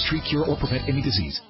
treat, cure, or prevent any disease.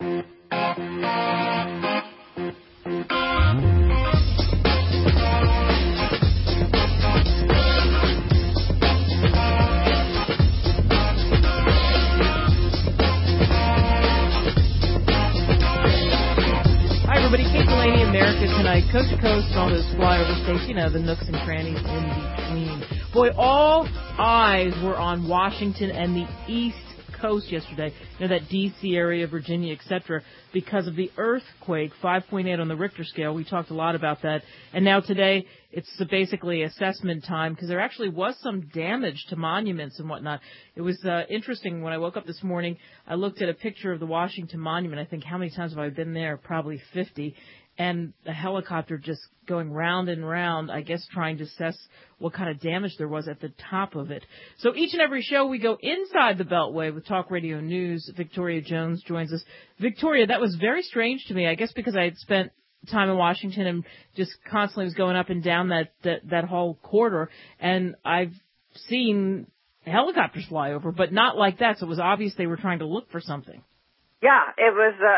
America Tonight, coast to coast, and all those flyover states, you know, the nooks and crannies in between. Boy, all eyes were on Washington and the East Coast yesterday, you know, that D.C. area, Virginia, etc., because of the earthquake, 5.8 on the Richter scale. We talked a lot about that. And now today, it's basically assessment time because there actually was some damage to monuments and whatnot. It was interesting. When I woke up this morning, I looked at a picture of the Washington Monument. I think, how many times have I been there? Probably 50. And the helicopter just going round and round, I guess trying to assess what kind of damage there was at the top of it. So each and every show we go inside the Beltway with Talk Radio News. Victoria Jones joins us. Victoria, that was very strange to me, I guess because I had spent time in Washington and just constantly was going up and down that whole corridor. And I've seen helicopters fly over, but not like that. So it was obvious they were trying to look for something. Yeah, it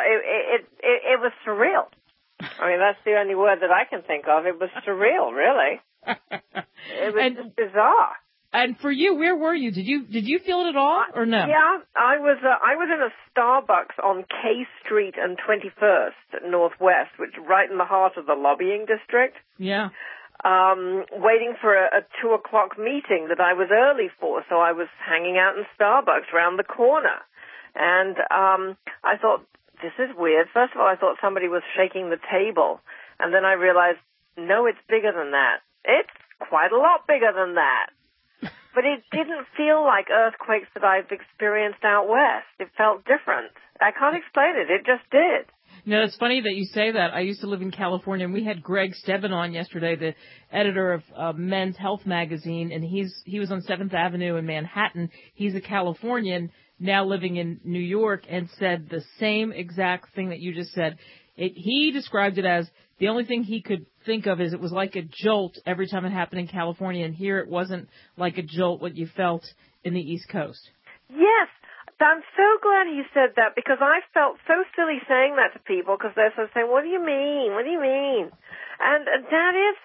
was surreal. I mean, that's the only word that I can think of. It was surreal, really. It was just bizarre. And for you, where were you? Did you feel it at all, or no? Yeah, I was in a Starbucks on K Street and 21st Northwest, which is right in the heart of the lobbying district. Yeah. Waiting for a 2:00 meeting that I was early for, so I was hanging out in Starbucks around the corner, and I thought, this is weird. First of all, I thought somebody was shaking the table, and then I realized, no, it's bigger than that. It's quite a lot bigger than that. But it didn't feel like earthquakes that I've experienced out west. It felt different. I can't explain it. It just did. No, it's funny that you say that. I used to live in California, and we had Greg Stebbin on yesterday, the editor of Men's Health magazine, and he was on 7th Avenue in Manhattan. He's a Californian, now living in New York, and said the same exact thing that you just said. He described it as the only thing he could think of is it was like a jolt every time it happened in California, and here it wasn't like a jolt what you felt in the East Coast. Yes. I'm so glad he said that, because I felt so silly saying that to people, because they're sort of saying, what do you mean? What do you mean? And that is,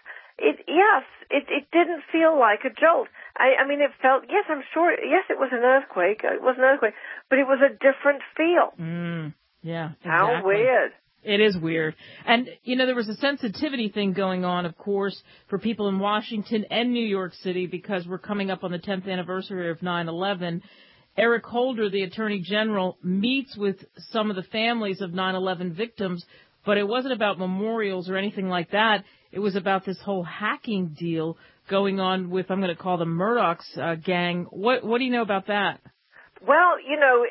it didn't feel like a jolt. I mean, it felt, yes, I'm sure, yes, it was an earthquake. It was an earthquake, but it was a different feel. Yeah, exactly. How weird. It is weird. And, you know, there was a sensitivity thing going on, of course, for people in Washington and New York City, because we're coming up on the 10th anniversary of 9/11. Eric Holder, the Attorney General, meets with some of the families of 9/11 victims, but it wasn't about memorials or anything like that. It was about this whole hacking deal going on with, I'm going to call them Murdoch's gang. What do you know about that? Well, you know,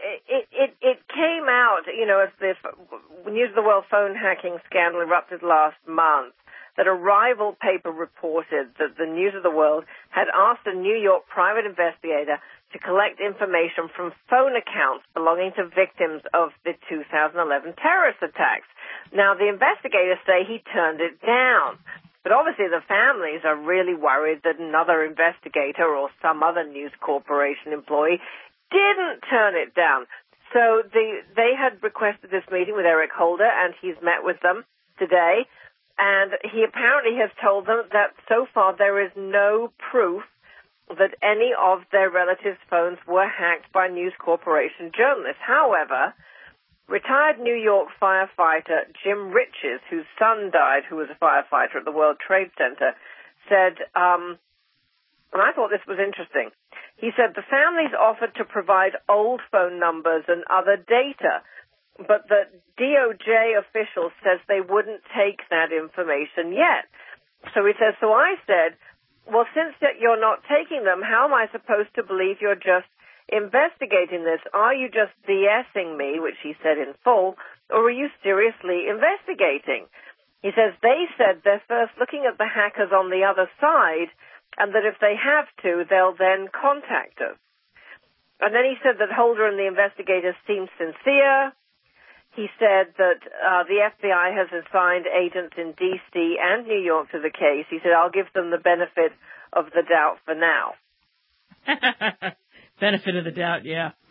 it came out, you know, as the News of the World phone hacking scandal erupted last month, that a rival paper reported that the News of the World had asked a New York private investigator to collect information from phone accounts belonging to victims of the 2011 terrorist attacks. Now, the investigators say he turned it down. But obviously the families are really worried that another investigator or some other News Corporation employee didn't turn it down. So they had requested this meeting with Eric Holder, and he's met with them today. And he apparently has told them that so far there is no proof that any of their relatives' phones were hacked by News Corporation journalists. However, retired New York firefighter Jim Riches, whose son died, who was a firefighter at the World Trade Center, said, and I thought this was interesting, he said the families offered to provide old phone numbers and other data, but the DOJ official says they wouldn't take that information yet. So he says, so I said, well, since that you're not taking them, how am I supposed to believe you're just investigating this? Are you just BSing me, which he said in full, or are you seriously investigating? He says they said they're first looking at the hackers on the other side, and that if they have to, they'll then contact us. And then he said that Holder and the investigators seemed sincere. He said that the FBI has assigned agents in D.C. and New York to the case. He said, I'll give them the benefit of the doubt for now. Benefit of the doubt, yeah.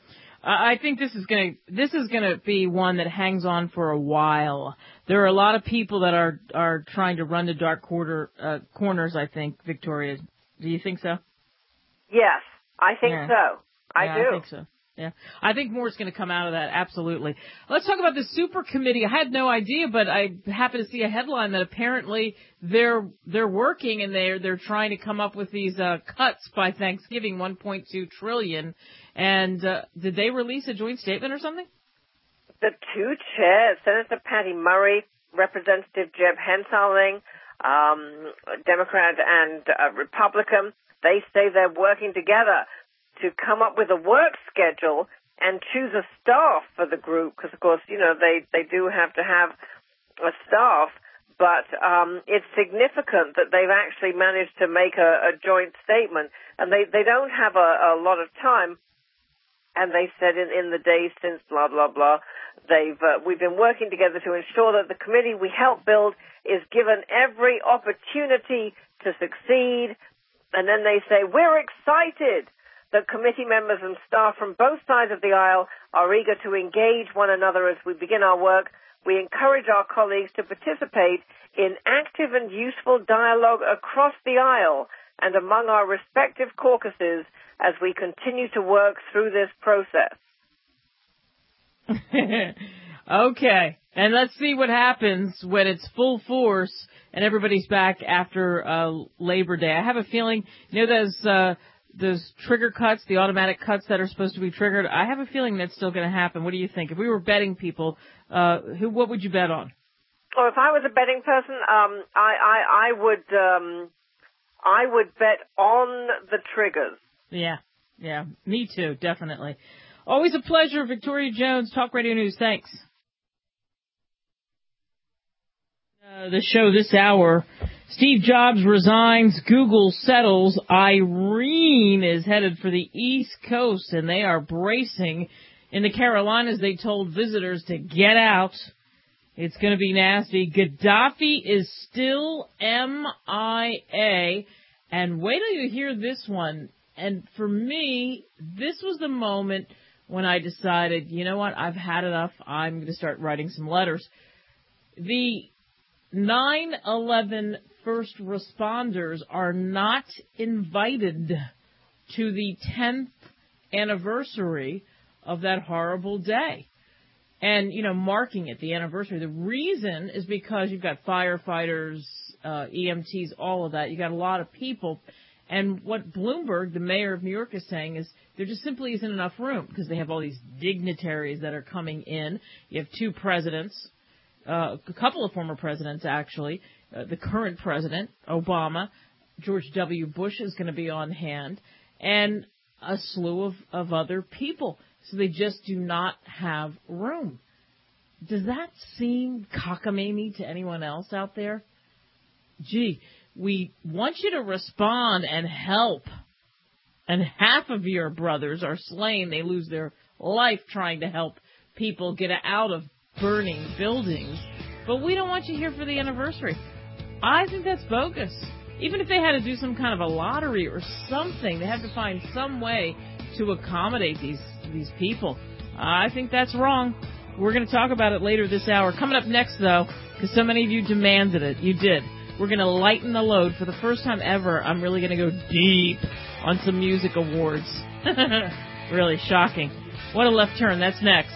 I think this is gonna be one that hangs on for a while. There are a lot of people that are trying to run to dark corners. I think, Victoria. Do you think so? Yes, I think so. I do. I think so. Yeah, I think more is going to come out of that. Absolutely. Let's talk about the super committee. I had no idea, but I happened to see a headline that apparently they're working and they're trying to come up with these cuts by Thanksgiving, $1.2 trillion. And did they release a joint statement or something? The two chairs, Senator Patty Murray, Representative Jeb Hensarling, Democrat and Republican, they say they're working together to come up with a work schedule and choose a staff for the group, because, of course, they do have to have a staff, but it's significant that they've actually managed to make a joint statement, and they don't have a lot of time, and they said in the days since blah, blah, blah, we've been working together to ensure that the committee we help build is given every opportunity to succeed, and then they say, we're excited that committee members and staff from both sides of the aisle are eager to engage one another as we begin our work. We encourage our colleagues to participate in active and useful dialogue across the aisle and among our respective caucuses as we continue to work through this process. Okay. And let's see what happens when it's full force and everybody's back after Labor Day. I have a feeling, those trigger cuts, the automatic cuts that are supposed to be triggered, I have a feeling that's still going to happen. What do you think? If we were betting people, what would you bet on? Oh, if I was a betting person, I would bet on the triggers. Yeah, me too, definitely. Always a pleasure, Victoria Jones, Talk Radio News. Thanks. The show this hour. Steve Jobs resigns, Google settles, Irene is headed for the East Coast, and they are bracing. In the Carolinas, they told visitors to get out. It's going to be nasty. Gaddafi is still MIA, and wait till you hear this one. And for me, this was the moment when I decided, you know what, I've had enough. I'm going to start writing some letters. The 9/11 first responders are not invited to the 10th anniversary of that horrible day. And, marking it, the anniversary. The reason is because you've got firefighters, EMTs, all of that. You got a lot of people. And what Bloomberg, the mayor of New York, is saying is there just simply isn't enough room because they have all these dignitaries that are coming in. You have two presidents. A couple of former presidents, actually. The current president, Obama, George W. Bush is going to be on hand, and a slew of other people. So they just do not have room. Does that seem cockamamie to anyone else out there? Gee, we want you to respond and help. And half of your brothers are slain. They lose their life trying to help people get out of burning buildings, but we don't want you here for the anniversary. I think that's bogus. Even if they had to do some kind of a lottery or something, they have to find some way to accommodate these people. I think that's wrong. We're going to talk about it later this hour. Coming up next, though, because so many of you demanded it, you did. We're going to lighten the load. For the first time ever, I'm really going to go deep on some music awards. Really shocking. What a left turn. That's next.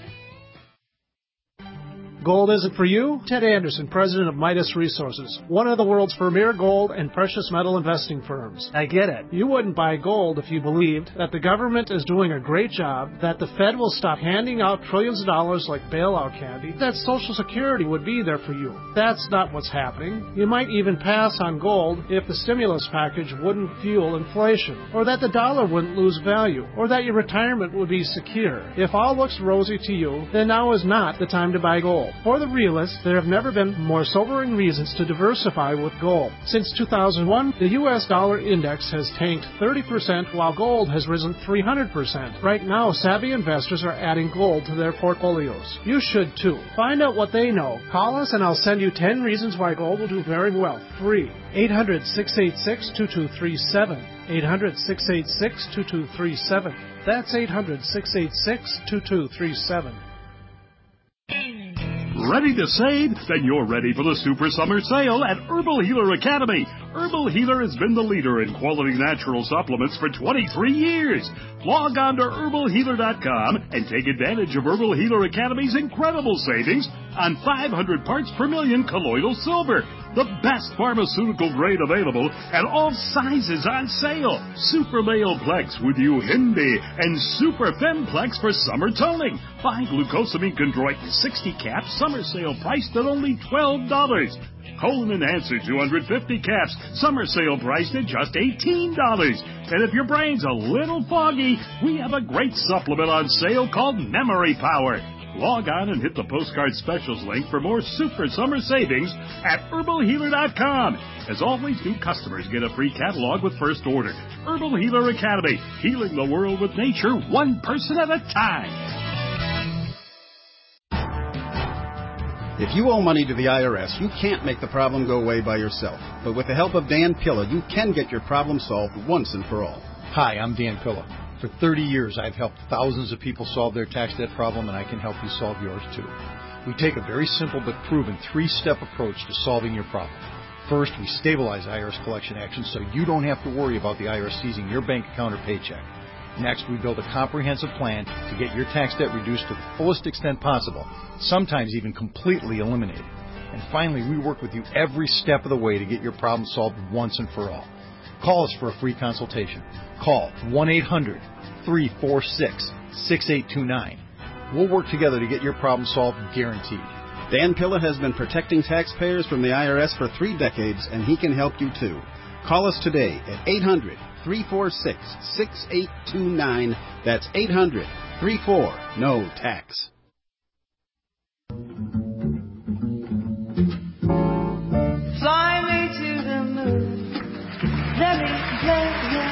Gold isn't for you? Ted Anderson, president of Midas Resources, one of the world's premier gold and precious metal investing firms. I get it. You wouldn't buy gold if you believed that the government is doing a great job, that the Fed will stop handing out trillions of dollars like bailout candy, that Social Security would be there for you. That's not what's happening. You might even pass on gold if the stimulus package wouldn't fuel inflation, or that the dollar wouldn't lose value, or that your retirement would be secure. If all looks rosy to you, then now is not the time to buy gold. gold. For the realist, there have never been more sobering reasons to diversify with gold. Since 2001, the U.S. dollar index has tanked 30% while gold has risen 300%. Right now, savvy investors are adding gold to their portfolios. You should too. Find out what they know. Call us and I'll send you 10 reasons why gold will do very well. Free. 800-686-2237. 800-686-2237. That's 800-686-2237. Ready to save? Then you're ready for the Super Summer Sale at Herbal Healer Academy. Herbal Healer has been the leader in quality natural supplements for 23 years. Log on to herbalhealer.com and take advantage of Herbal Healer Academy's incredible savings on 500 parts per million colloidal silver, the best pharmaceutical grade available, and all sizes on sale. Super Male Plex with Uhindi and Super Femplex for summer toning. Buy glucosamine chondroitin 60 caps, summer sale priced at only $12. Colon Enhancer 250 caps, summer sale priced at just $18. And if your brain's a little foggy, we have a great supplement on sale called Memory Power. Log on and hit the postcard specials link for more super summer savings at herbalhealer.com. As always, new customers get a free catalog with first order. Herbal Healer Academy, healing the world with nature, one person at a time. If you owe money to the IRS, you can't make the problem go away by yourself. But with the help of Dan Pilla, you can get your problem solved once and for all. Hi, I'm Dan Pilla. For 30 years, I've helped thousands of people solve their tax debt problem, and I can help you solve yours too. We take a very simple but proven 3-step approach to solving your problem. First, we stabilize IRS collection actions so you don't have to worry about the IRS seizing your bank account or paycheck. Next, we build a comprehensive plan to get your tax debt reduced to the fullest extent possible, sometimes even completely eliminated. And finally, we work with you every step of the way to get your problem solved once and for all. Call us for a free consultation. Call 1-800-346-6829. We'll work together to get your problem solved, guaranteed. Dan Pilla has been protecting taxpayers from the IRS for 3 decades, and he can help you too. Call us today at 800-346-6829. That's 800-34-NO-TAX. Fly me to the moon. Let me play your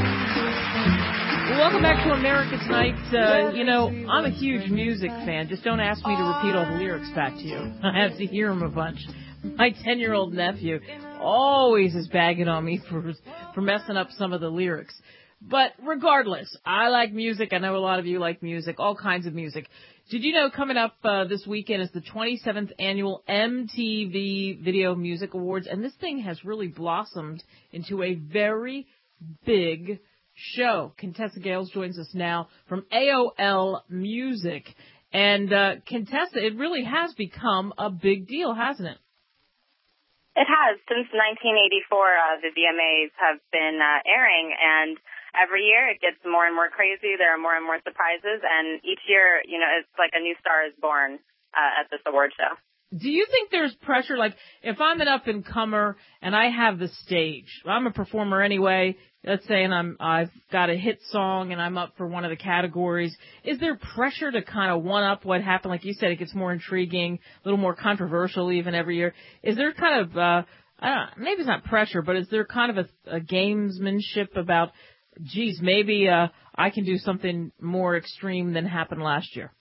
Welcome back to America Tonight. I'm a huge music fan. Just don't ask me to repeat all the lyrics back to you. I have to hear them a bunch. My 10-year-old nephew always is bagging on me for messing up some of the lyrics. But regardless, I like music. I know a lot of you like music, all kinds of music. Did you know coming up this weekend is the 27th annual MTV Video Music Awards, and this thing has really blossomed into a very big show. Contessa Gales joins us now from AOL Music. And Contessa, it really has become a big deal, hasn't it? It has. Since 1984, the VMAs have been airing, and every year it gets more and more crazy. There are more and more surprises, and each year, it's like a new star is born at this award show. Do you think there's pressure? Like, if I'm an up-and-comer and I have the stage, I'm a performer anyway, let's say, and I've got a hit song and I'm up for one of the categories, is there pressure to kind of one-up what happened? Like you said, it gets more intriguing, a little more controversial even every year. Is there kind of, I don't know, maybe it's not pressure, but is there kind of a gamesmanship about, geez, maybe I can do something more extreme than happened last year?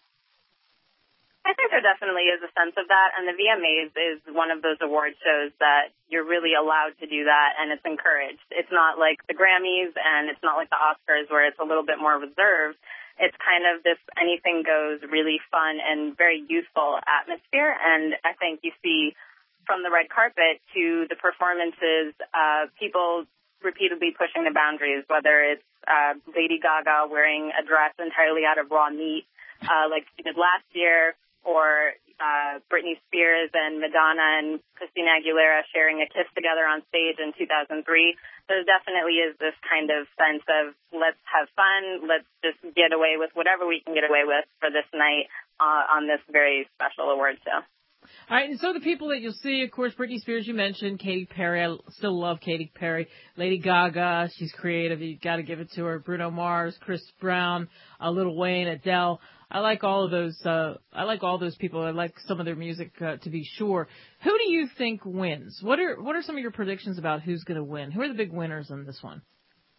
I think there definitely is a sense of that, and the VMAs is one of those award shows that you're really allowed to do that, and it's encouraged. It's not like the Grammys, and it's not like the Oscars where it's a little bit more reserved. It's kind of this anything goes, really fun and very youthful atmosphere, and I think you see from the red carpet to the performances, people repeatedly pushing the boundaries, whether it's Lady Gaga wearing a dress entirely out of raw meat like she did last year, or Britney Spears and Madonna and Christina Aguilera sharing a kiss together on stage in 2003. There definitely is this kind of sense of let's have fun, let's just get away with whatever we can get away with for this night on this very special award show. All right, and so the people that you'll see, of course, Britney Spears, you mentioned, Katy Perry. I still love Katy Perry. Lady Gaga, she's creative. You got to give it to her. Bruno Mars, Chris Brown, Lil Wayne, Adele. I like all of those. I like all those people. I like some of their music to be sure. Who do you think wins? What are some of your predictions about who's going to win? Who are the big winners in this one?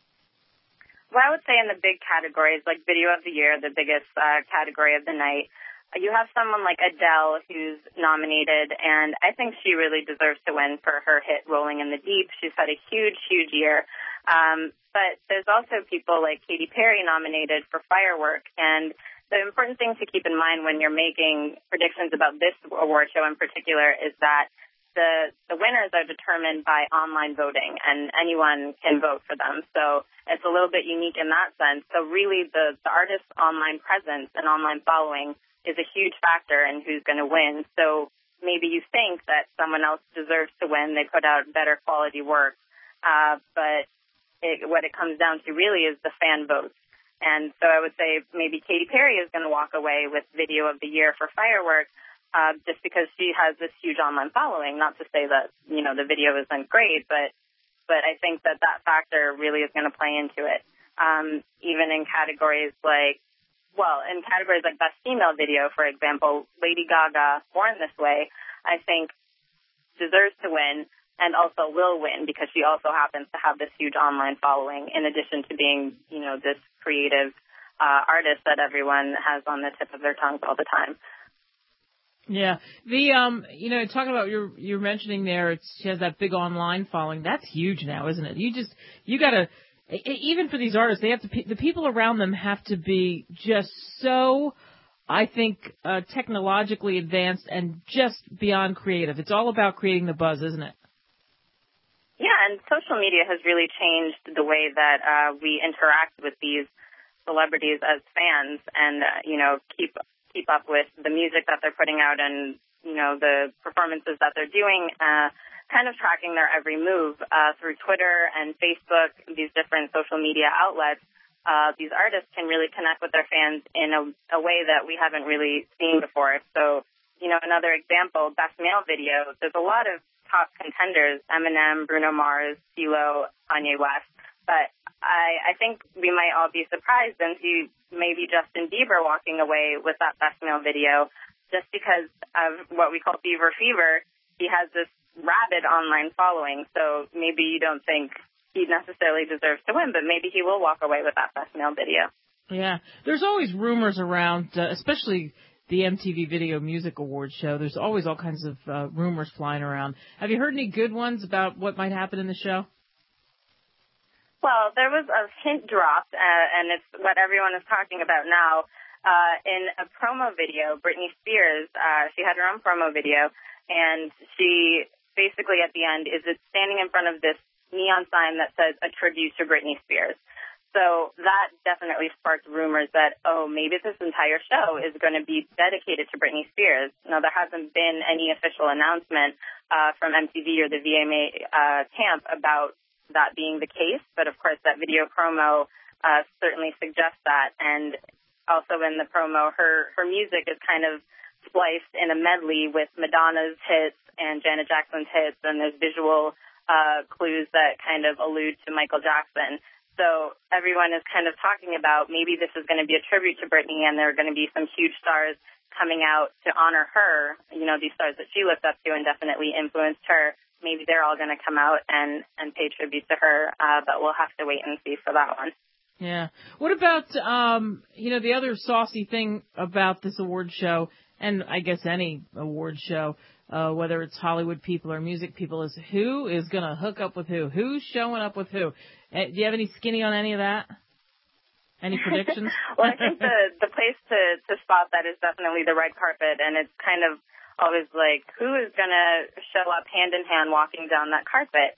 Well, I would say in the big categories, like Video of the Year, the biggest category of the night, you have someone like Adele who's nominated, and I think she really deserves to win for her hit Rolling in the Deep. She's had a huge, huge year. But there's also people like Katy Perry nominated for Firework, and the important thing to keep in mind when you're making predictions about this award show in particular is that the winners are determined by online voting, and anyone can vote for them. So it's a little bit unique in that sense. So really the artist's online presence and online following is a huge factor in who's going to win. So maybe you think that someone else deserves to win. They put out better quality work. But what it comes down to really is the fan votes. And so I would say maybe Katy Perry is going to walk away with Video of the Year for Firework, just because she has this huge online following. Not to say that, the video isn't great, but I think that factor really is going to play into it. Even in categories like Best Female Video, for example, Lady Gaga, Born This Way, I think deserves to win and also will win because she also happens to have this huge online following in addition to being, this creative artist that everyone has on the tip of their tongues all the time. Yeah. Talking about you're mentioning there, she has that big online following. That's huge now, isn't it? You gotta, even for these artists, the people around them have to be just so, I think, technologically advanced and just beyond creative. It's all about creating the buzz, isn't it? Yeah, and social media has really changed the way that we interact with these celebrities as fans and, keep up with the music that they're putting out and, the performances that they're doing, kind of tracking their every move through Twitter and Facebook, these different social media outlets. These artists can really connect with their fans in a way that we haven't really seen before. So, another example, Best Male Video, there's a lot of top contenders, Eminem, Bruno Mars, CeeLo, Kanye West. But I think we might all be surprised and see maybe Justin Bieber walking away with that Best Male Video just because of what we call Bieber fever. He has this rabid online following, so maybe you don't think he necessarily deserves to win, but maybe he will walk away with that Best Male Video. Yeah, there's always rumors around, especially the MTV Video Music Awards show. There's always all kinds of rumors flying around. Have you heard any good ones about what might happen in the show? Well, there was a hint dropped, and it's what everyone is talking about now. In a promo video, Britney Spears, she had her own promo video, and she basically at the end is standing in front of this neon sign that says a tribute to Britney Spears. So that definitely sparked rumors that, maybe this entire show is going to be dedicated to Britney Spears. Now, there hasn't been any official announcement from MTV or the VMA camp about that being the case, but of course that video promo certainly suggests that. And also in the promo, her music is kind of spliced in a medley with Madonna's hits and Janet Jackson's hits, and there's visual clues that kind of allude to Michael Jackson. So everyone is kind of talking about maybe this is going to be a tribute to Britney, and there are going to be some huge stars coming out to honor her, these stars that she looked up to and definitely influenced her. Maybe they're all going to come out and pay tribute to her, but we'll have to wait and see for that one. Yeah. What about, the other saucy thing about this award show, and I guess any award show, whether it's Hollywood people or music people, is who is going to hook up with who? Who's showing up with who? Do you have any skinny on any of that? Any predictions? Well, I think the place to spot that is definitely the red carpet, and it's kind of always like, who is going to show up hand in hand walking down that carpet?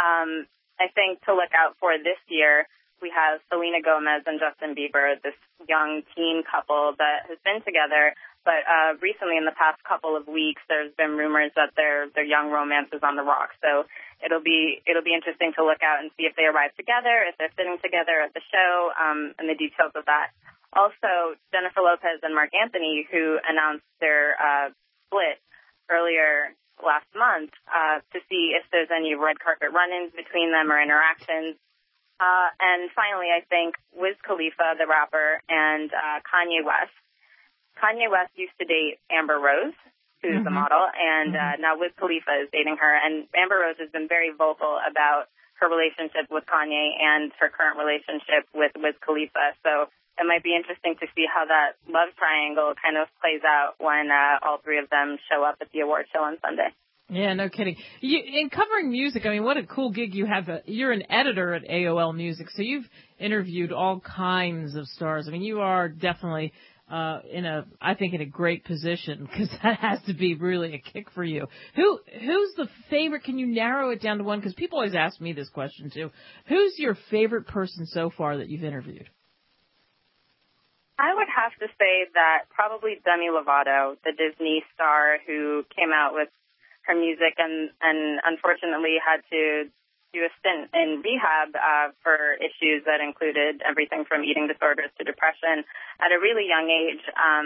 I think to look out for this year, we have Selena Gomez and Justin Bieber, this young teen couple that has been together. But recently, in the past couple of weeks, there's been rumors that their young romance is on the rocks. So it'll be interesting to look out and see if they arrive together, if they're sitting together at the show, and the details of that. Also, Jennifer Lopez and Marc Anthony, who announced their split earlier last month, to see if there's any red carpet run-ins between them or interactions. And finally, I think Wiz Khalifa, the rapper, and Kanye West. Kanye West used to date Amber Rose, who's the model, and now Wiz Khalifa is dating her. And Amber Rose has been very vocal about her relationship with Kanye and her current relationship with Wiz Khalifa. So it might be interesting to see how that love triangle kind of plays out when all three of them show up at the award show on Sunday. Yeah, no kidding. In covering music, I mean, what a cool gig you have. You're an editor at AOL Music, so you've interviewed all kinds of stars. I mean, you are definitely in a great position, because that has to be really a kick for you. Who's the favorite? Can you narrow it down to one? Because people always ask me this question too. Who's your favorite person so far that you've interviewed? I would have to say that probably Demi Lovato, the Disney star who came out with her music and unfortunately had to do a stint in rehab for issues that included everything from eating disorders to depression at a really young age.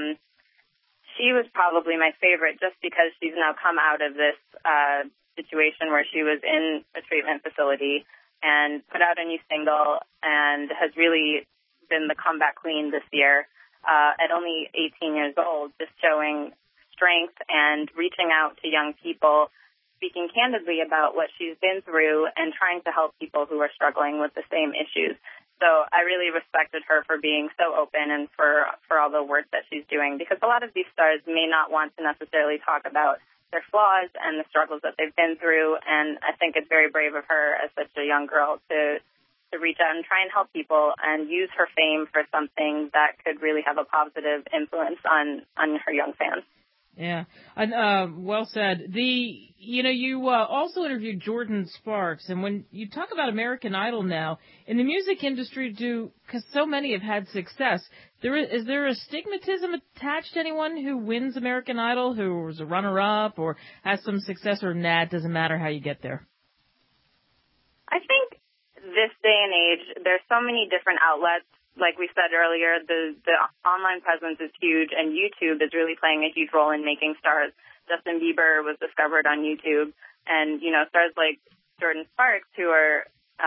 She was probably my favorite just because she's now come out of this situation where she was in a treatment facility and put out a new single and has really been the comeback queen this year at only 18 years old, just showing strength and reaching out to young people, speaking candidly about what she's been through and trying to help people who are struggling with the same issues. So I really respected her for being so open and for all the work that she's doing, because a lot of these stars may not want to necessarily talk about their flaws and the struggles that they've been through, and I think it's very brave of her as such a young girl to reach out and try and help people and use her fame for something that could really have a positive influence on her young fans. Yeah, well said. You also interviewed Jordan Sparks, and when you talk about American Idol now, in the music industry, because so many have had success, is there a stigmatism attached to anyone who wins American Idol, who was a runner-up or has some success, or it doesn't matter how you get there? I think this day and age, there's so many different outlets. Like we said earlier, the online presence is huge, and YouTube is really playing a huge role in making stars. Justin Bieber was discovered on YouTube, and, stars like Jordan Sparks, who are,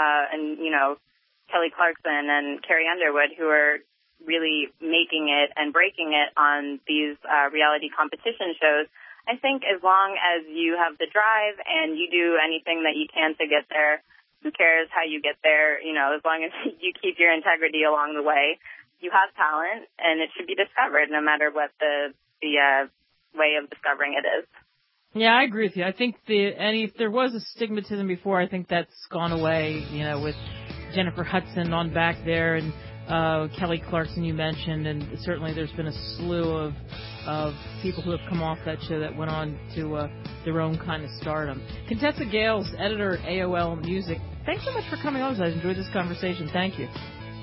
Kelly Clarkson and Carrie Underwood, who are really making it and breaking it on these reality competition shows. I think as long as you have the drive and you do anything that you can to get there, who cares how you get there? As long as you keep your integrity along the way, you have talent, and it should be discovered no matter what the way of discovering it is. Yeah, I agree with you. I think if there was a stigmatism before, I think that's gone away, with Jennifer Hudson on back there and Kelly Clarkson you mentioned, and certainly there's been a slew of people who have come off that show that went on to their own kind of stardom. Contessa Gales, editor at AOL Music, thanks so much for coming on. I enjoyed this conversation. Thank you.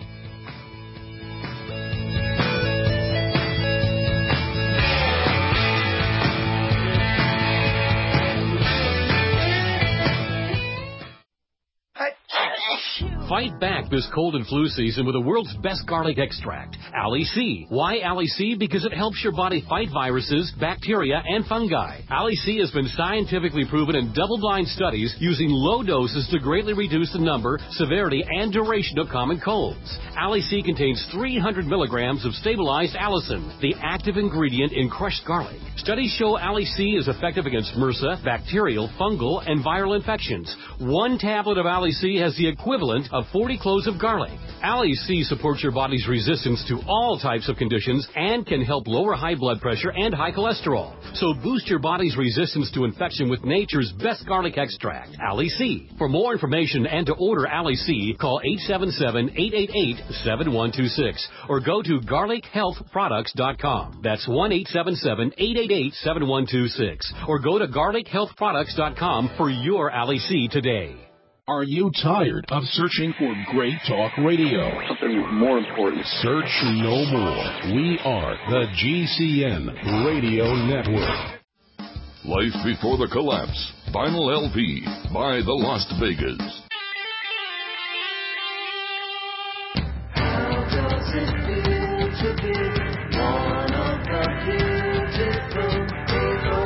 Fight back this cold and flu season with the world's best garlic extract, Ali C. Why Ali C? Because it helps your body fight viruses, bacteria, and fungi. Ali C has been scientifically proven in double-blind studies using low doses to greatly reduce the number, severity, and duration of common colds. Ali C contains 300 milligrams of stabilized allicin, the active ingredient in crushed garlic. Studies show Ali C is effective against MRSA, bacterial, fungal, and viral infections. One tablet of Ali C has the equivalent of 40 cloves of garlic. Ali C supports your body's resistance to all types of conditions and can help lower high blood pressure and high cholesterol. So boost your body's resistance to infection with nature's best garlic extract, Ali C. For more information and to order Ali C, call 877-888-7126 or go to garlichealthproducts.com. That's 1-877-888-7126 or go to garlichealthproducts.com for your Ali C today. Are you tired of searching for great talk radio? Something more important. Search no more. We are the GCN Radio Network. Life Before the Collapse. Vinyl LP by the Las Vegas. How does it feel to be one of the beautiful people?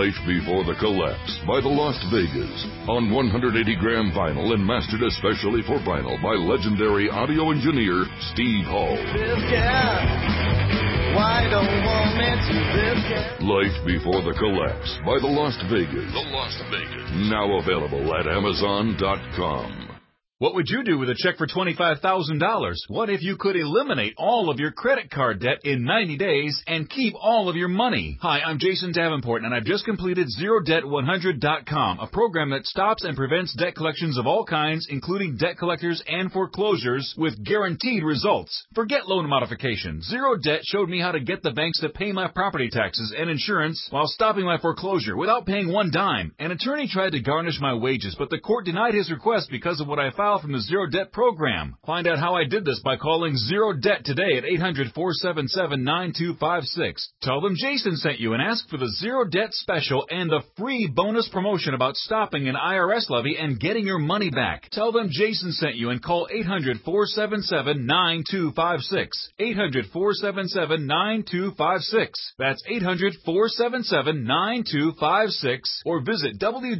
Life Before the Collapse by the Las Vegas on 180-gram vinyl and mastered especially for vinyl by legendary audio engineer Steve Hall. Why don't want me to Life Before the Collapse by the Las Vegas. The Las Vegas. Now available at Amazon.com. What would you do with a check for $25,000? What if you could eliminate all of your credit card debt in 90 days and keep all of your money? Hi, I'm Jason Davenport, and I've just completed ZeroDebt100.com, a program that stops and prevents debt collections of all kinds, including debt collectors and foreclosures, with guaranteed results. Forget loan modification. Zero Debt showed me how to get the banks to pay my property taxes and insurance while stopping my foreclosure without paying one dime. An attorney tried to garnish my wages, but the court denied his request because of what I filed from the Zero Debt program. Find out how I did this by calling Zero Debt today at 800-477-9256. Tell them Jason sent you and ask for the Zero Debt special and the free bonus promotion about stopping an IRS levy and getting your money back. Tell them Jason sent you and call 800-477-9256. 800-477-9256. That's 800-477-9256 or visit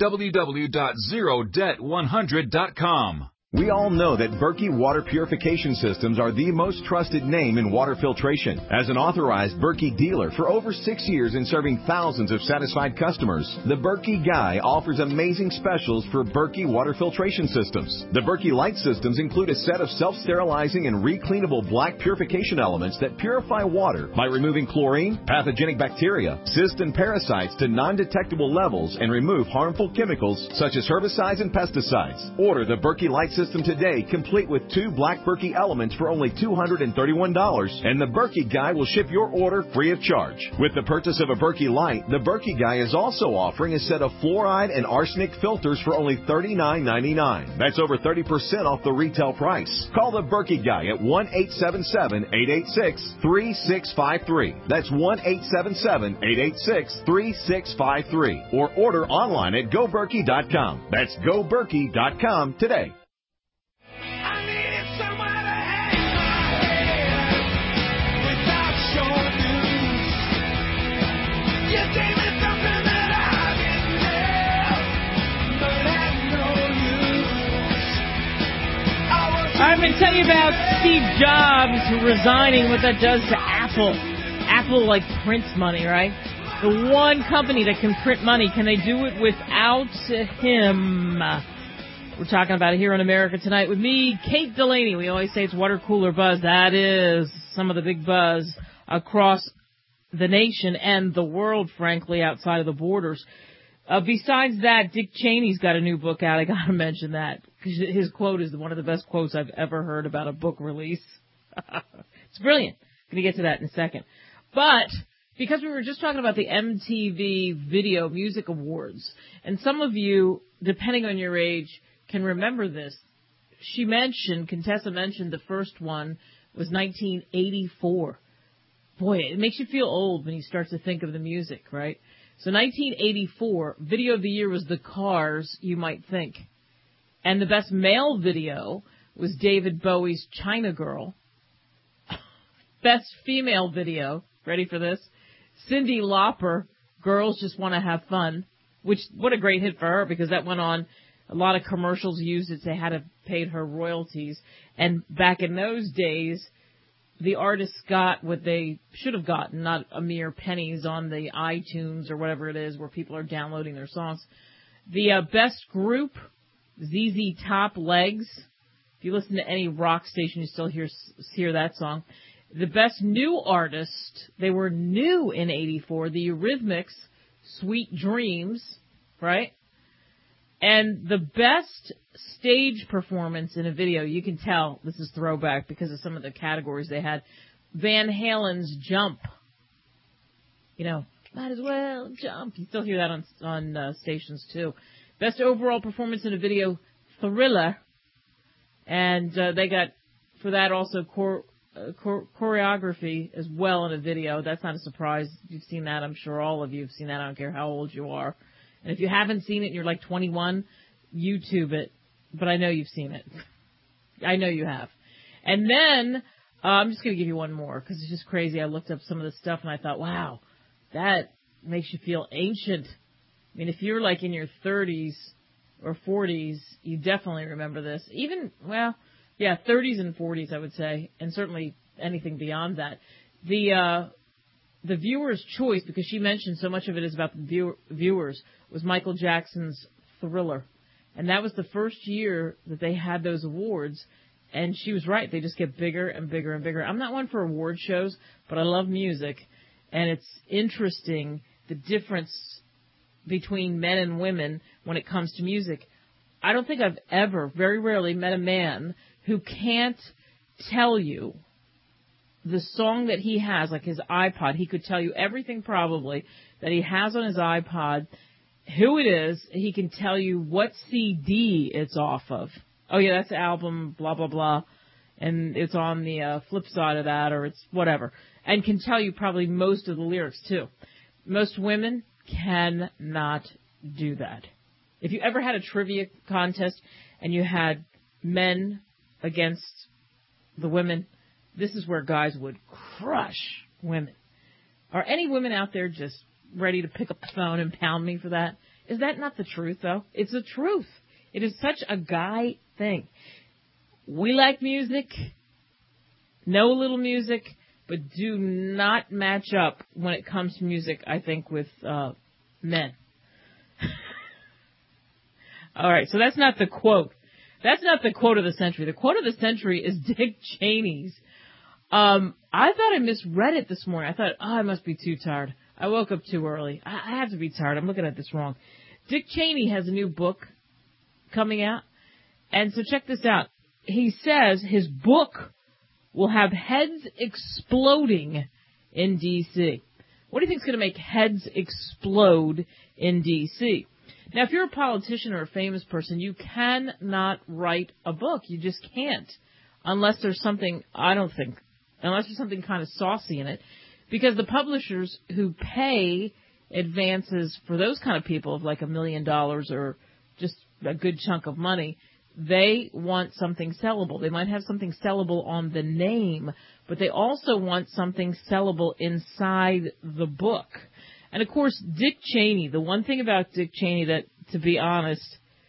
www.zerodebt100.com. We all know that Berkey Water Purification Systems are the most trusted name in water filtration. As an authorized Berkey dealer for over 6 years and serving thousands of satisfied customers, the Berkey Guy offers amazing specials for Berkey Water Filtration Systems. The Berkey Light Systems include a set of self-sterilizing and recleanable black purification elements that purify water by removing chlorine, pathogenic bacteria, cysts, and parasites to non-detectable levels and remove harmful chemicals such as herbicides and pesticides. Order the Berkey Light System today, complete with 2 black Berkey elements for only $231, and the Berkey Guy will ship your order free of charge. With the purchase of a Berkey Light, the Berkey Guy is also offering a set of fluoride and arsenic filters for only $39.99. That's over 30% off the retail price. Call the Berkey Guy at 1-877-886-3653. That's 1-877-886-3653. Or order online at GoBerkey.com. That's GoBerkey.com today. I'm going to tell you about Steve Jobs resigning, what that does to Apple. Apple, like, prints money, right? The one company that can print money. Can they do it without him? We're talking about it here in America Tonight with me, Kate Delaney. We always say it's water cooler buzz. That is some of the big buzz across the nation and the world, frankly, outside of the borders. Besides that, Dick Cheney's got a new book out. I got to mention that because his quote is one of the best quotes I've ever heard about a book release. It's brilliant. Going to get to that in a second. But because we were just talking about the MTV Video Music Awards, and some of you, depending on your age, can remember this. Contessa mentioned the first one was 1984. Boy, it makes you feel old when you start to think of the music, right? So 1984, Video of the Year was The Cars, you might think. And the best male video was David Bowie's China Girl. Best female video, ready for this? Cyndi Lauper, Girls Just Want to Have Fun, which, what a great hit for her because that went on. A lot of commercials used it. They had to pay her royalties. And back in those days, the artists got what they should have gotten, not a mere pennies on the iTunes or whatever it is where people are downloading their songs. The best group, ZZ Top, Legs. If you listen to any rock station, you still hear that song. The best new artist, they were new in 84, the Eurythmics, Sweet Dreams, right? And the best stage performance in a video, you can tell this is throwback because of some of the categories they had. Van Halen's Jump. You know, might as well jump. You still hear that on stations too. Best overall performance in a video, Thriller. And they got, for that also, choreography as well in a video. That's not a surprise. You've seen that. I'm sure all of you have seen that. I don't care how old you are. And if you haven't seen it and you're like 21, YouTube it. But I know you've seen it. I know you have. And then, I'm just going to give you one more because it's just crazy. I looked up some of the stuff and I thought, wow, that makes you feel ancient. I mean, if you're like in your 30s or 40s, you definitely remember this. Even, 30s and 40s, I would say, and certainly anything beyond that. The viewer's choice, because she mentioned so much of it is about the viewers, was Michael Jackson's Thriller. And that was the first year that they had those awards. And she was right. They just get bigger and bigger and bigger. I'm not one for award shows, but I love music. And it's interesting, the difference between men and women when it comes to music. I don't think I've ever, very rarely, met a man who can't tell you the song that he has, like his iPod. He could tell you everything probably that he has on his iPod, who it is. He can tell you what CD it's off of. Oh, yeah, that's the album, blah, blah, blah, and it's on the flip side of that, or it's whatever, and can tell you probably most of the lyrics, too. Most women cannot do that. If you ever had a trivia contest and you had men against the women, this is where guys would crush women. Are any women out there just ready to pick up the phone and pound me for that? Is that not the truth, though? It's the truth. It is such a guy thing. We like music, know a little music, but do not match up when it comes to music, I think, with men. All right, so that's not the quote. That's not the quote of the century. The quote of the century is Dick Cheney's. I thought I misread it this morning. I thought, I must be too tired. I woke up too early. I have to be tired. I'm looking at this wrong. Dick Cheney has a new book coming out. And so check this out. He says his book will have heads exploding in D.C. What do you think is going to make heads explode in D.C.? Now, if you're a politician or a famous person, you cannot write a book. You just can't. Unless there's something, unless there's something kind of saucy in it. Because the publishers who pay advances for those kind of people of like $1 million or just a good chunk of money, they want something sellable. They might have something sellable on the name, but they also want something sellable inside the book. And, of course, Dick Cheney, the one thing about Dick Cheney that, to be honest,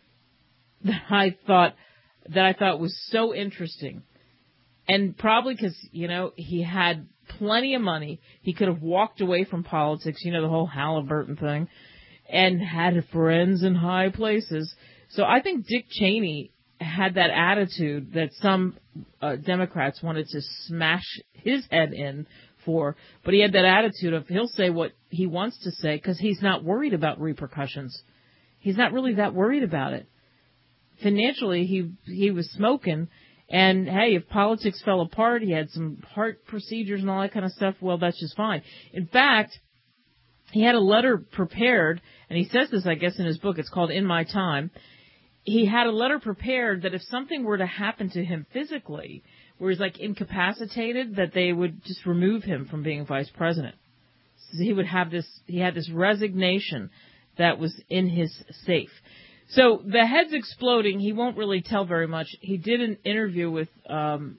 that I thought was so interesting, and probably because, he had plenty of money, he could have walked away from politics, the whole Halliburton thing, and had friends in high places. So I think Dick Cheney had that attitude that some Democrats wanted to smash his head in for, but he had that attitude of he'll say what he wants to say because he's not worried about repercussions. He's not really that worried about it. Financially, he was smoking, and hey, if politics fell apart, he had some heart procedures and all that kind of stuff, well, that's just fine. In fact, he had a letter prepared, and he says this, I guess, in his book. It's called In My Time. He had a letter prepared that if something were to happen to him physically, where he's like incapacitated, that they would just remove him from being vice president. So he had this resignation that was in his safe. So the head's exploding. He won't really tell very much. He did an interview with Dateline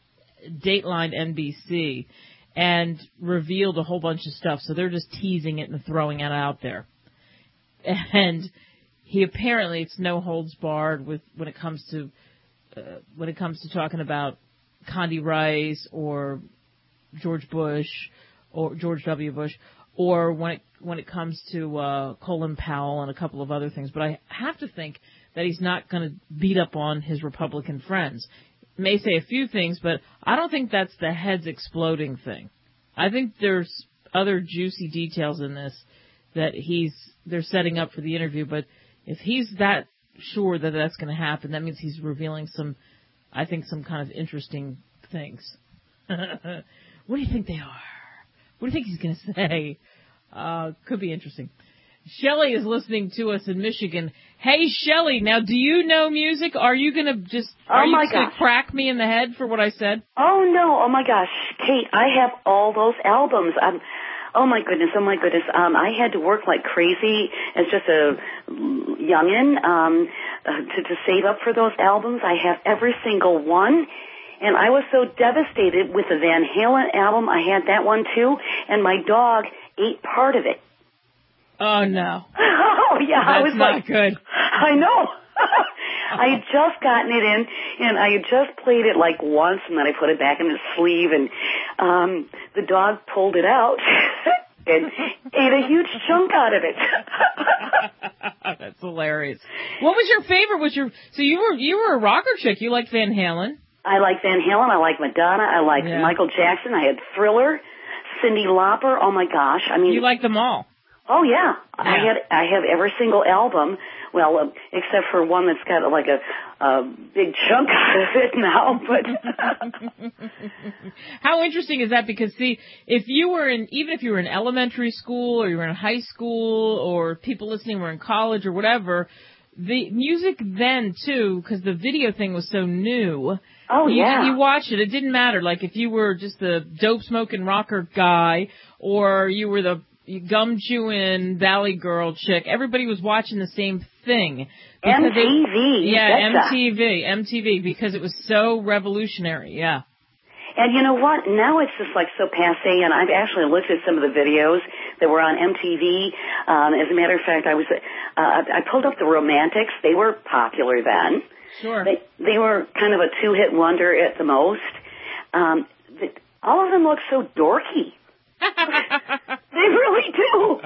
NBC and revealed a whole bunch of stuff. So they're just teasing it and throwing it out there. And he apparently, it's no holds barred when it comes to talking about Condi Rice or George Bush or George W. Bush, or when it comes to Colin Powell and a couple of other things. But I have to think that he's not going to beat up on his Republican friends. May say a few things, but I don't think that's the heads exploding thing. I think there's other juicy details in this that they're setting up for the interview. But if he's that sure that that's going to happen, that means he's revealing some kind of interesting things. What do you think they are? What do you think he's going to say? Could be interesting. Shelley is listening to us in Michigan. Hey, Shelley, now do you know music? Are you going to going to crack me in the head for what I said? Oh, no. Oh, my gosh. Kate, I have all those albums. Oh, my goodness. I had to work like crazy as just a youngin' to save up for those albums. I have every single one. And I was so devastated with the Van Halen album. I had that one, too. And my dog ate part of it. Oh, no. Oh, yeah. I was not good. I know. I had just gotten it in, and I had just played it like once, and then I put it back in its sleeve, and the dog pulled it out and ate a huge chunk out of it. That's hilarious. What was your favorite? So you were a rocker chick. You liked Van Halen. I like Van Halen. I like Madonna. I like Michael Jackson. I had Thriller, Cyndi Lauper. Oh my gosh! I mean, you like them all. Oh yeah. I have every single album. Well, except for one that's got like a big chunk out of it now. But how interesting is that? Because see, even if you were in elementary school or you were in high school or people listening were in college or whatever, the music then too, because the video thing was so new. Oh yeah. You watched it. It didn't matter. Like if you were just the dope smoking rocker guy or you were the gum chewing Valley Girl chick, everybody was watching the same thing. MTV. MTV, because it was so revolutionary, yeah. And you know what? Now it's just like so passé, and I've actually looked at some of the videos that were on MTV. As a matter of fact, I pulled up the Romantics. They were popular then. Sure. They were kind of a two-hit wonder at the most. All of them look so dorky. They really do.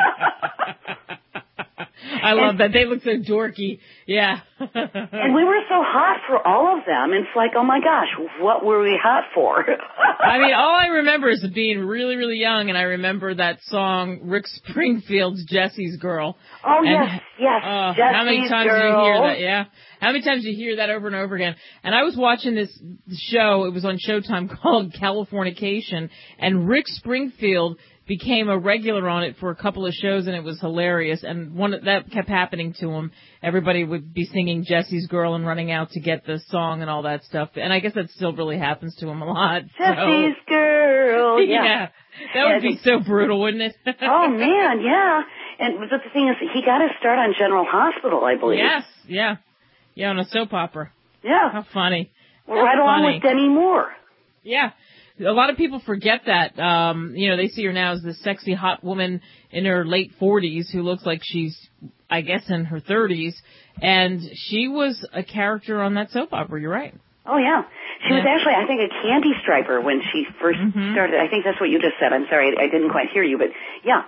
I love that. They look so dorky. Yeah. And we were so hot for all of them. It's like, oh my gosh, what were we hot for? I mean, all I remember is being really, really young, and I remember that song, Rick Springfield's Jesse's Girl. Oh, yes. Jesse's how many times Girl. do you hear that? Yeah. How many times do you hear that over and over again? And I was watching this show, it was on Showtime, called Californication, and Rick Springfield became a regular on it for a couple of shows, and it was hilarious. And that kept happening to him. Everybody would be singing Jesse's Girl and running out to get the song and all that stuff. And I guess that still really happens to him a lot. Jesse's Girl. Yeah. That would be so brutal, wouldn't it? Oh, man, yeah. But the thing is, he got his start on General Hospital, I believe. Yes, yeah. Yeah, on a soap opera. Yeah. How funny. Right along with Demi Moore. Yeah. A lot of people forget that. They see her now as this sexy, hot woman in her late 40s who looks like she's, I guess, in her 30s. And she was a character on that soap opera. You're right. Oh, yeah. She was actually, I think, a candy striper when she first started. I think that's what you just said. I'm sorry, I didn't quite hear you, but yeah.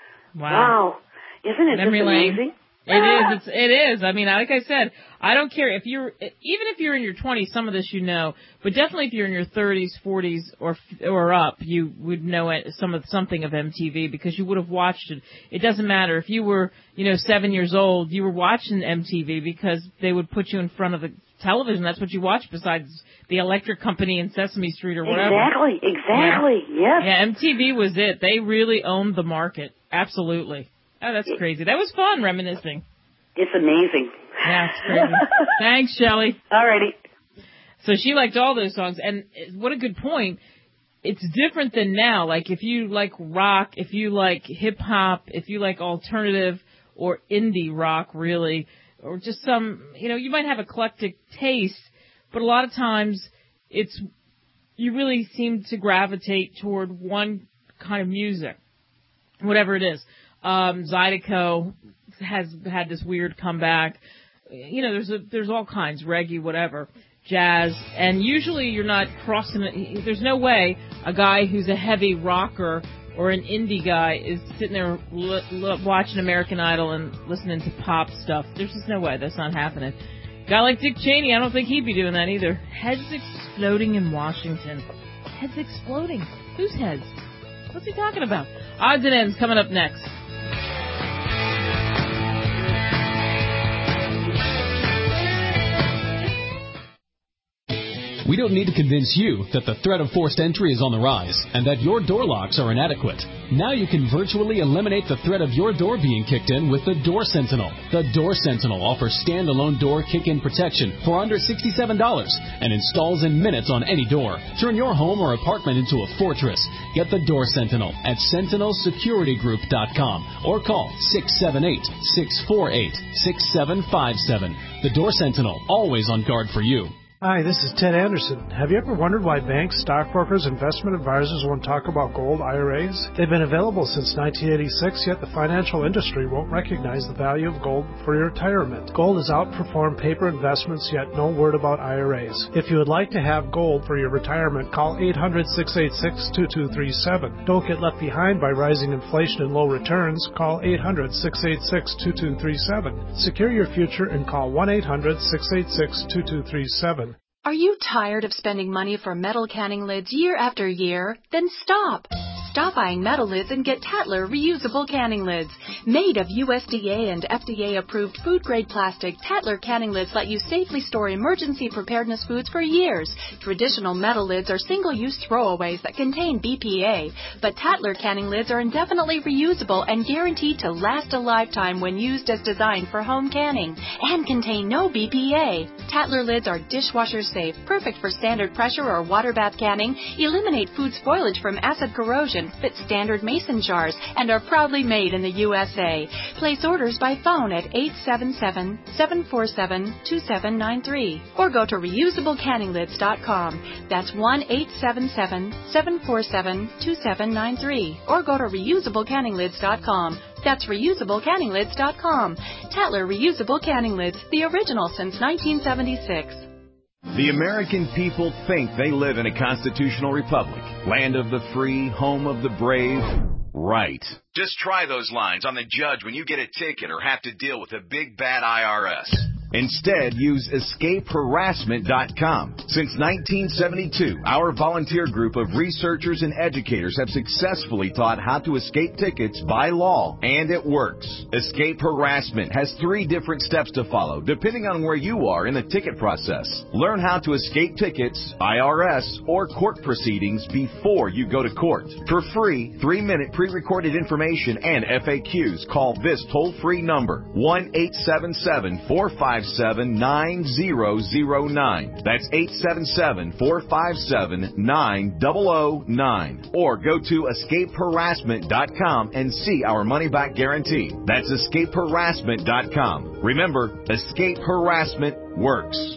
Wow. Isn't it Memory just amazing? lane. It is. I mean, like I said, I don't care even if you're in your 20s, some of this you know, but definitely if you're in your 30s, 40s, or up, you would know something of MTV because you would have watched it. It doesn't matter if you were, 7 years old, you were watching MTV because they would put you in front of the television. That's what you watch besides the Electric Company and Sesame Street or whatever. Exactly. Yes. Yeah, MTV was it. They really owned the market. Absolutely. Oh, that's crazy. That was fun, reminiscing. It's amazing. Yeah, it's crazy. Thanks, Shelley. All righty. So she liked all those songs, and what a good point. It's different than now. Like, if you like rock, if you like hip-hop, if you like alternative or indie rock, really, or just some, you might have eclectic taste, but a lot of times you really seem to gravitate toward one kind of music, whatever it is. Zydeco has had this weird comeback. There's all kinds, reggae, whatever, jazz, and usually you're not crossing it. There's no way a guy who's a heavy rocker or an indie guy is sitting there watching American Idol and listening to pop stuff. There's just no way. That's not happening. A guy like Dick Cheney, I don't think he'd be doing that either. Heads exploding in Washington. Heads exploding. Whose heads? What's he talking about? Odds and Ends coming up next. We don't need to convince you that the threat of forced entry is on the rise and that your door locks are inadequate. Now you can virtually eliminate the threat of your door being kicked in with the Door Sentinel. The Door Sentinel offers standalone door kick-in protection for under $67 and installs in minutes on any door. Turn your home or apartment into a fortress. Get the Door Sentinel at sentinelsecuritygroup.com or call 678-648-6757. The Door Sentinel, always on guard for you. Hi, this is Ted Anderson. Have you ever wondered why banks, stockbrokers, investment advisors won't talk about gold IRAs? They've been available since 1986, yet the financial industry won't recognize the value of gold for your retirement. Gold has outperformed paper investments, yet no word about IRAs. If you would like to have gold for your retirement, call 800-686-2237. Don't get left behind by rising inflation and low returns. Call 800-686-2237. Secure your future and call 1-800-686-2237. Are you tired of spending money for metal canning lids year after year? Then stop. Stop buying metal lids and get Tatler reusable canning lids. Made of USDA and FDA-approved food-grade plastic, Tatler canning lids let you safely store emergency preparedness foods for years. Traditional metal lids are single-use throwaways that contain BPA, but Tatler canning lids are indefinitely reusable and guaranteed to last a lifetime when used as designed for home canning and contain no BPA. Tatler lids are dishwasher safe, perfect for standard pressure or water bath canning, eliminate food spoilage from acid corrosion, fit standard mason jars, and are proudly made in the USA. Place orders by phone at 877-747-2793 or go to reusablecanninglids.com. That's 1-877-747-2793 or go to reusablecanninglids.com. That's reusablecanninglids.com. Tatler Reusable Canning Lids, the original since 1976. The American people think they live in a constitutional republic, land of the free, home of the brave. Right. Just try those lines on the judge when you get a ticket or have to deal with a big bad IRS. Instead, use escapeharassment.com. Since 1972, our volunteer group of researchers and educators have successfully taught how to escape tickets by law, and it works. Escape Harassment has 3 different steps to follow, depending on where you are in the ticket process. Learn how to escape tickets, IRS, or court proceedings before you go to court. For free, 3-minute pre-recorded information and FAQs, call this toll-free number, 1-877-457-9009. That's 877-457-9009. Or go to escapeharassment.com and see our money-back guarantee. That's escapeharassment.com. Remember, Escape Harassment works.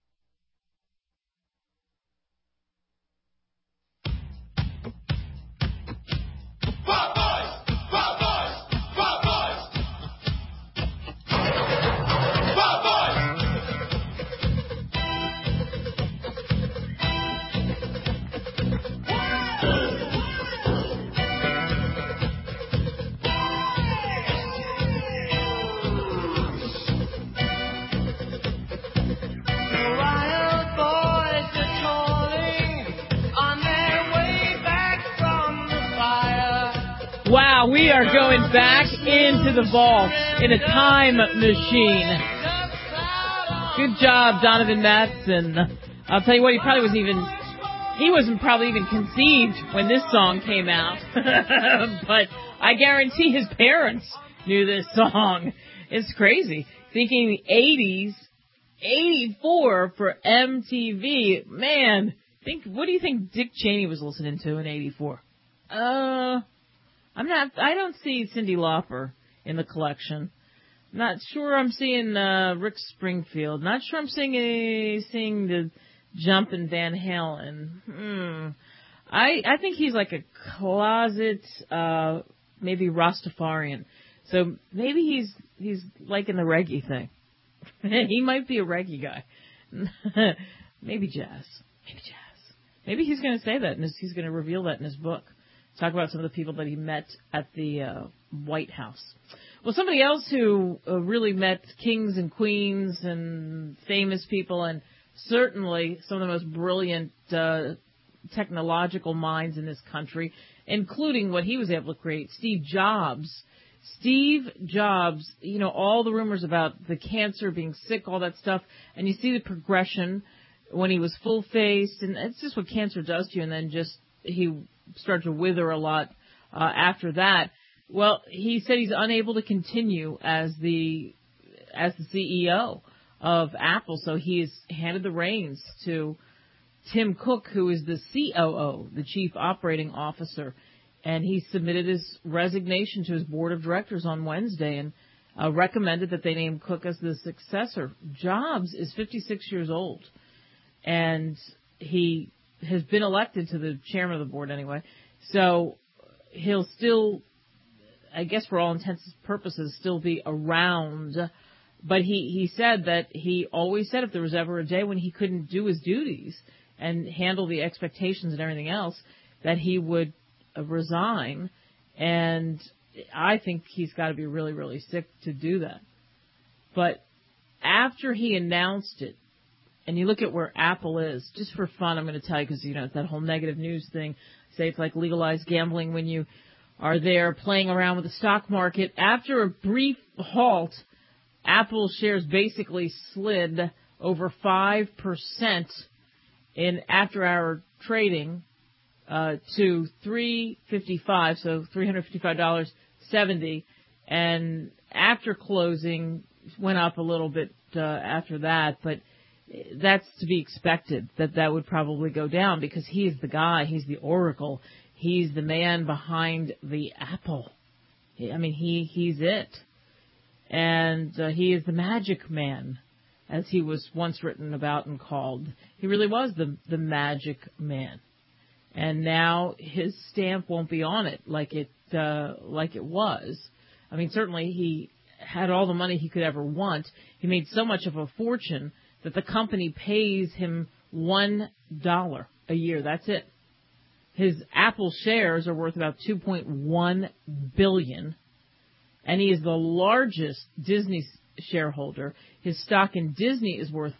Wow, we are going back into the vault in a time machine. Good job, Donovan Mattson. I'll tell you what, he wasn't probably even conceived when this song came out. But I guarantee his parents knew this song. It's crazy. Thinking the 80s, 84 for MTV. Man, what do you think Dick Cheney was listening to in 84? I don't see Cyndi Lauper in the collection. Not sure I'm seeing Rick Springfield. Not sure I'm seeing the Jumpin' Van Halen. I think he's like a closet, maybe Rastafarian. So maybe he's liking the reggae thing. He might be a reggae guy. Maybe jazz. Maybe he's going to say that, and he's going to reveal that in his book. Talk about some of the people that he met at the White House. Well, somebody else who really met kings and queens and famous people, and certainly some of the most brilliant technological minds in this country, including what he was able to create, Steve Jobs. Steve Jobs, all the rumors about the cancer, being sick, all that stuff, and you see the progression when he was full-faced, and it's just what cancer does to you, and then he started to wither a lot after that. Well, he said he's unable to continue as the CEO of Apple, so he has handed the reins to Tim Cook, who is the COO, the Chief Operating Officer, and he submitted his resignation to his board of directors on Wednesday and recommended that they name Cook as the successor. Jobs is 56 years old. and he has been elected to the chairman of the board anyway. So he'll still, I guess for all intents and purposes, still be around. But he said that he always said if there was ever a day when he couldn't do his duties and handle the expectations and everything else, that he would resign. And I think he's got to be really, really sick to do that. But after he announced it, and you look at where Apple is, just for fun, I'm going to tell you, because, it's that whole negative news thing. Say it's like legalized gambling when you are there playing around with the stock market. After a brief halt, Apple shares basically slid over 5% in after-hour trading to $355, so $355.70, and after closing went up a little bit after that, but that's to be expected, that would probably go down because he's the guy, he's the oracle, he's the man behind the Apple. I mean, he's it. And he is the magic man, as he was once written about and called. He really was the magic man. And now his stamp won't be on it like it was. I mean, certainly he had all the money he could ever want. He made so much of a fortune that the company pays him $1 a year. That's it. His Apple shares are worth about $2.1 billion, and he is the largest Disney shareholder. His stock in Disney is worth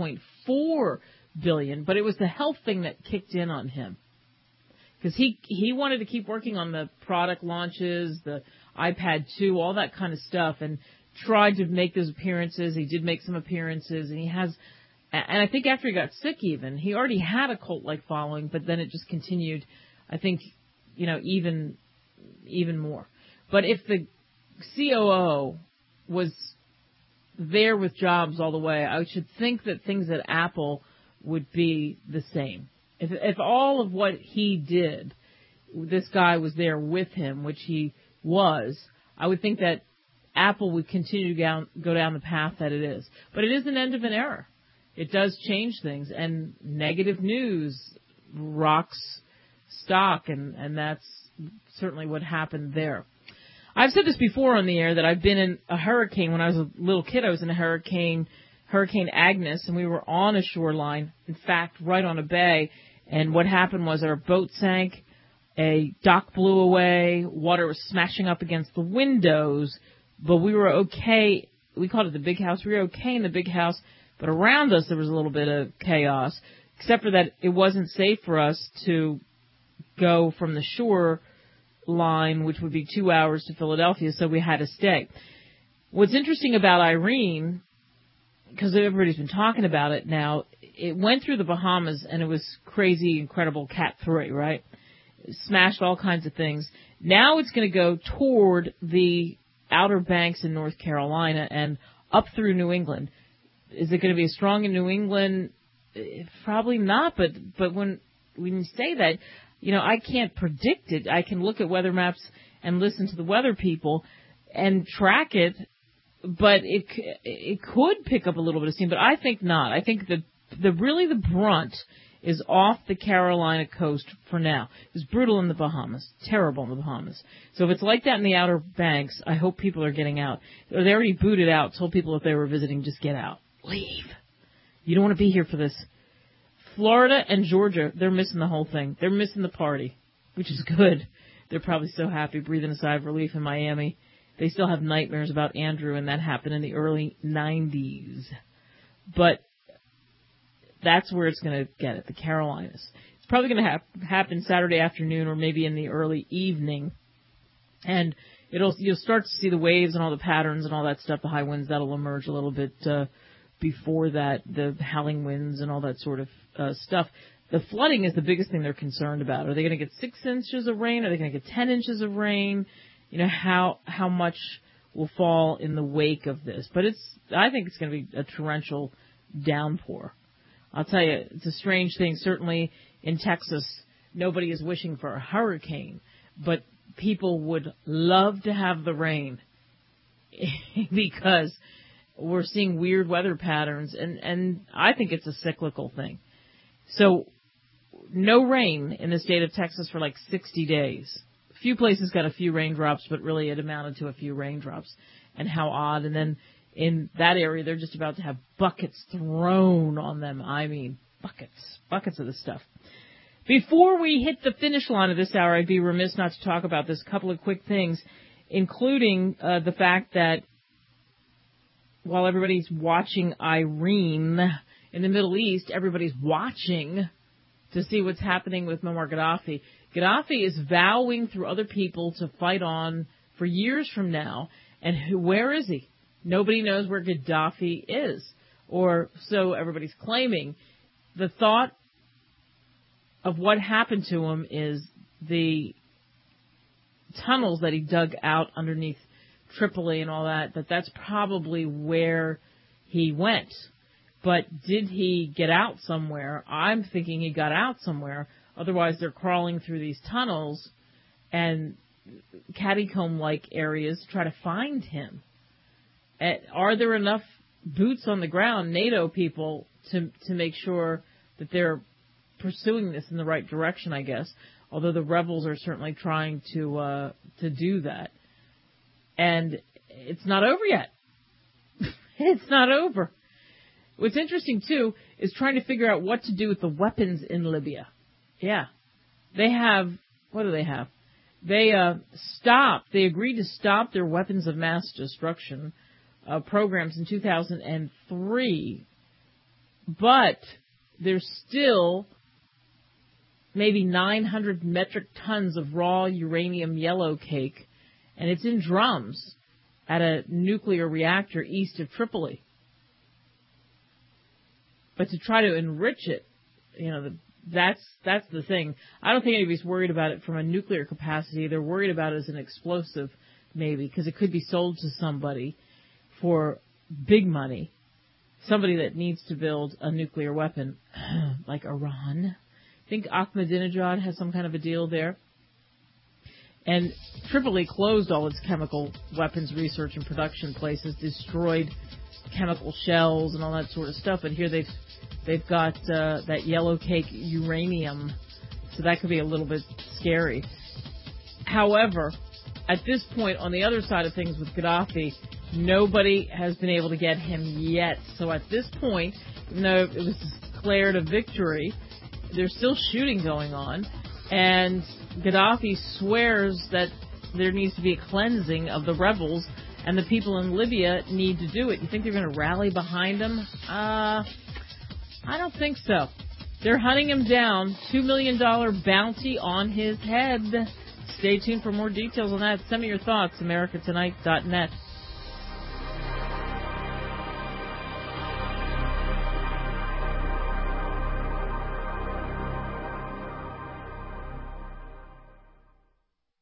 $4.4 billion, but it was the health thing that kicked in on him. Because he wanted to keep working on the product launches, the iPad 2, all that kind of stuff, and tried to make those appearances. He did make some appearances, and I think after he got sick even, he already had a cult-like following, but then it just continued, I think, even more. But if the COO was there with Jobs all the way, I should think that things at Apple would be the same. If all of what he did, this guy was there with him, which he was, I would think that Apple would continue to go down the path that it is. But it is an end of an era. It does change things, and negative news rocks stock, and that's certainly what happened there. I've said this before on the air that I've been in a hurricane. When I was a little kid, I was in a Hurricane Agnes, and we were on a shoreline, in fact, right on a bay. And what happened was our boat sank, a dock blew away, water was smashing up against the windows, but we were okay. We called it the big house. We were okay in the big house, but around us there was a little bit of chaos, except for that it wasn't safe for us to go from the shore line, which would be 2 hours to Philadelphia, so we had to stay. What's interesting about Irene, because everybody's been talking about it now, it went through the Bahamas, and it was crazy, incredible Cat 3, right? It smashed all kinds of things. Now it's going to go toward the Outer Banks in North Carolina and up through New England. Is it going to be as strong in New England? Probably not, but when you say that, I can't predict it. I can look at weather maps and listen to the weather people and track it, but it could pick up a little bit of steam, but I think not. I think that the brunt is off the Carolina coast for now. It's brutal in the Bahamas, terrible in the Bahamas. So if it's like that in the Outer Banks, I hope people are getting out. They already booted out, told people if they were visiting, just get out. Leave. You don't want to be here for this. Florida and Georgia, they're missing the whole thing. They're missing the party, which is good. They're probably so happy, breathing a sigh of relief in Miami. They still have nightmares about Andrew, and that happened in the early 90s. But that's where it's going to get it, the Carolinas. It's probably going to happen Saturday afternoon or maybe in the early evening. And you'll start to see the waves and all the patterns and all that stuff, the high winds, that'll emerge a little bit before that, the howling winds and all that sort of stuff. The flooding is the biggest thing they're concerned about. Are they going to get 6 inches of rain? Are they going to get 10 inches of rain? How much will fall in the wake of this? But I think it's going to be a torrential downpour. I'll tell you, it's a strange thing. Certainly in Texas, nobody is wishing for a hurricane, but people would love to have the rain because we're seeing weird weather patterns, and I think it's a cyclical thing. So no rain in the state of Texas for like 60 days. A few places got a few raindrops, but really it amounted to a few raindrops. And how odd. And then in that area, they're just about to have buckets thrown on them. I mean, buckets of this stuff. Before we hit the finish line of this hour, I'd be remiss not to talk about this. Couple of quick things, including the fact that while everybody's watching Irene in the Middle East, everybody's watching to see what's happening with Muammar Gaddafi. Gaddafi is vowing through other people to fight on for years from now. And where is he? Nobody knows where Gaddafi is. Or so everybody's claiming. The thought of what happened to him is the tunnels that he dug out underneath Tripoli and all that, that's probably where he went. But did he get out somewhere? I'm thinking he got out somewhere. Otherwise, they're crawling through these tunnels and catacomb-like areas to try to find him. Are there enough boots on the ground, NATO people, to make sure that they're pursuing this in the right direction, I guess, although the rebels are certainly trying to do that. And it's not over yet. It's not over. What's interesting, too, is trying to figure out what to do with the weapons in Libya. Yeah. They have, what do they have? They agreed to stop their weapons of mass destruction programs in 2003, but there's still maybe 900 metric tons of raw uranium yellow cake, and it's in drums at a nuclear reactor east of Tripoli. But to try to enrich it, that's the thing. I don't think anybody's worried about it from a nuclear capacity. They're worried about it as an explosive, maybe, because it could be sold to somebody for big money, somebody that needs to build a nuclear weapon, like Iran. I think Ahmadinejad has some kind of a deal there. And Tripoli closed all its chemical weapons research and production places, destroyed chemical shells and all that sort of stuff. And here they've got that yellow cake uranium, so that could be a little bit scary. However, at this point, on the other side of things with Gaddafi, nobody has been able to get him yet. So at this point, even though it was declared a victory, there's still shooting going on, and Gaddafi swears that there needs to be a cleansing of the rebels, and the people in Libya need to do it. You think they're going to rally behind him? I don't think so. They're hunting him down. $2 million bounty on his head. Stay tuned for more details on that. Send me your thoughts, americatonight.net.